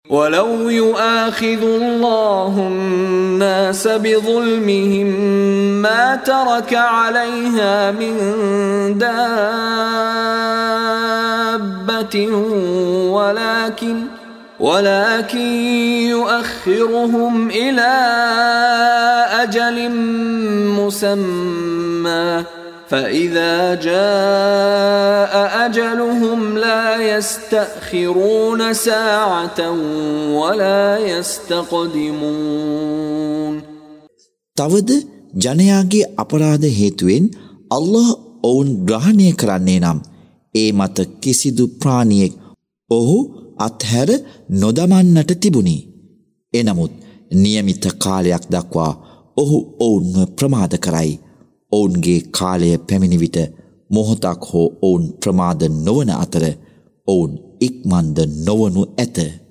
ولو يؤاخذ الله الناس بظلمهم ما ترك عليها من دابة ولكن يؤخرهم إلى أجل مسمى فإذا جاء أجلهم لا يستأخرون ساعة ولا يستقدمون. තවද ජනයාගේ අපරාධ හේතුවෙන් අල්ලාහ් ඔවුන් ග්‍රහණය කරන්නේ නම් ඒ මත කිසිදු ප්‍රාණියෙක් ඔහු අත්හැර නොදමන්නට තිබුණි. එනමුත් නියමිත කාලයක් දක්වා ඔහු ඔවුන්ව ප්‍රමාද කරයි. ඔවුන්ගේ කාලය පැමිණි විට මොහොතක් හෝ ඔවුන් ප්‍රමාද නොවන අතර ඔවුන් ඉක්මන්ද නොවනු ඇත.